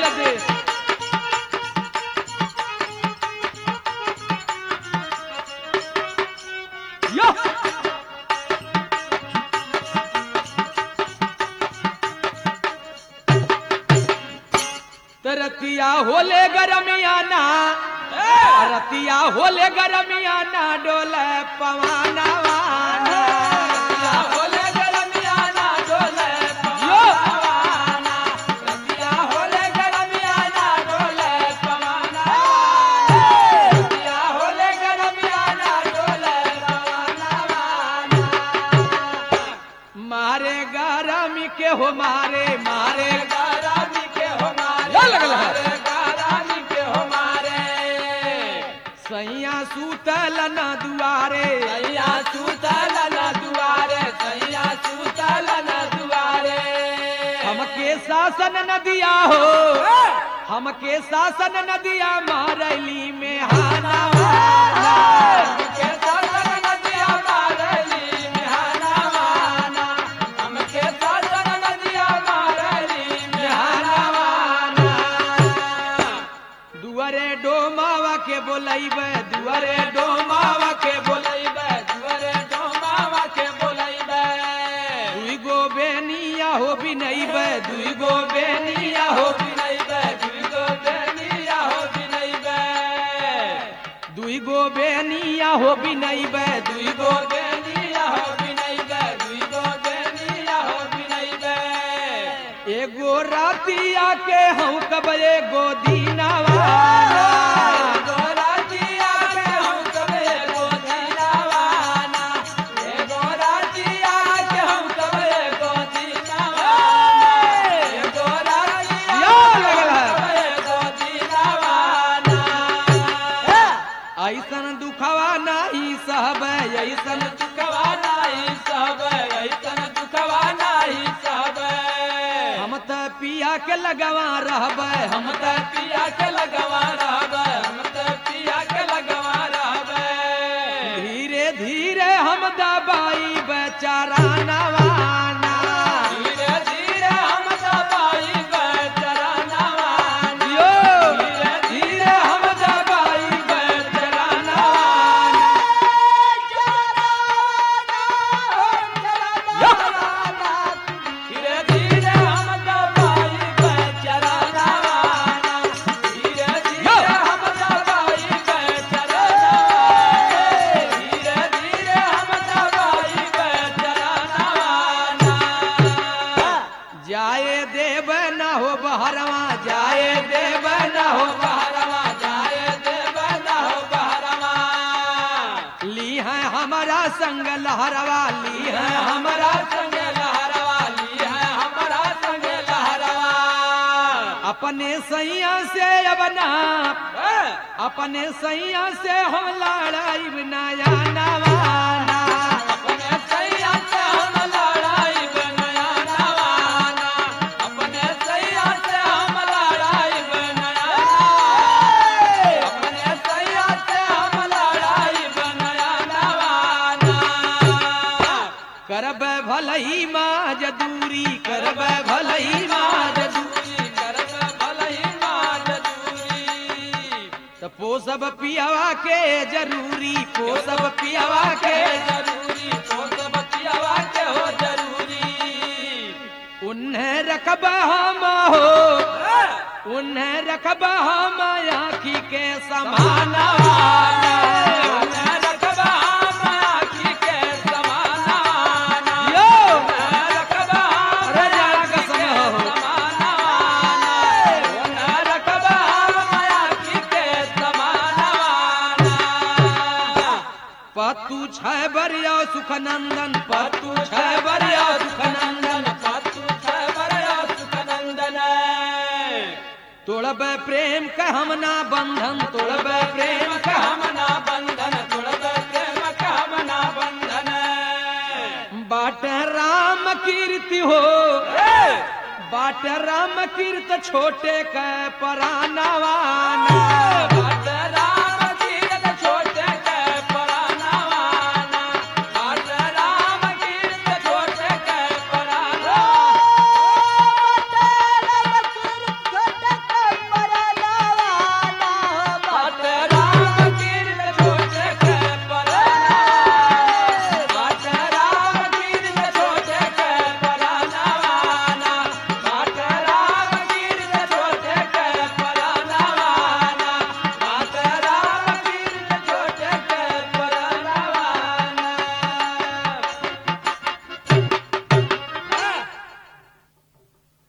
ले दे यो रतिया होले गरमियाना रतिया होले गरमियाना डोले पवाना वाना रतिया होले गरमियाना डोले पवाना रतिया होले गरमियाना डोले पवाना रतिया होले गरमियाना डोले पवाना मारे गरमी के हो मारे मारे गरमी के हो मारे लगल है सैया सूतल न दुआरे सैया सूतल न दुआरे सैया सूतल न दुआरे हमके शासन न दिया हो हमके शासन न दिया मारैली में हाना वाना हमके शासन न दिया मारैली में हाना वाना हमके शासन न दिया मारैली में हाना वाना दुआरे डोमावा के बोलैबे दुआरे डोमावा के बोलैबे दुआरे डोमावा के बोलैबे दुई गो बेनिया हो बिनैबे दुई गो बेनिया हो बिनैबे दुई गो बेनिया हो बिनैबे दुई गो बेनिया हो बिनैबे दुई गो बेनिया हो बिनैबे दुई गो बेनिया हो बिनैबे एगो रातिया के हम कब एगो दीनावा ऐसन दुखवा नहीं सहब ऐसन दुखवा नहीं सहब ऐसन दुखवा नहीं सहब हम त पिया के लगवा रहब हम त पिया के लगवा रहब हम त पिया के लगवा रहब धीरे धीरे हम दबाई बेचारा नवाना धीरे धीरे हम दबाई बेचारा नवाना धीरे धीरे हम दबाई जाए देव न हो बहरवा जाए देव न हो बहरवा जाए देव न हो बहरवा ली है हमारा संग लहरवा ली है हमारा संग लहरवा ली है हमारा संग लहरवा अपने सैया से अबना अपने सैया से हम लड़ाई बनाया नवाना अपने सैया से हम लड़ाई बनाया नवाना अपने सैया से हम लड़ाई बनाया अपने सैया से हम लड़ाई बनाया नवाना करब भलई माज दूरी करब भलई माज दूरी करब भलई माज दूरी तो पोसब पियावा के जरूरी पोसब पियावा के जरूरी पोसब पियावा के हो जरूरी उन्हें रखब हम हो उन्हें रखब हम आँखी के समाना उन्हें रखब हम आँखी के समाना उन्हें रखब अरे जाना का समय हो उन्हें रखब हम आँखी के समाना पतु छह बरिया सुखनंदन पतु छह बरिया सुखनंदन पतु छह बरिया सुखनंदन तोड़ब प्रेम का हम ना बंधन तोड़ब प्रेम का हम ना बंधन तोड़ब प्रेम का हम ना बंधन बाट राम कीर्ति हो बाट राम कीर्त छोटे के परानवाना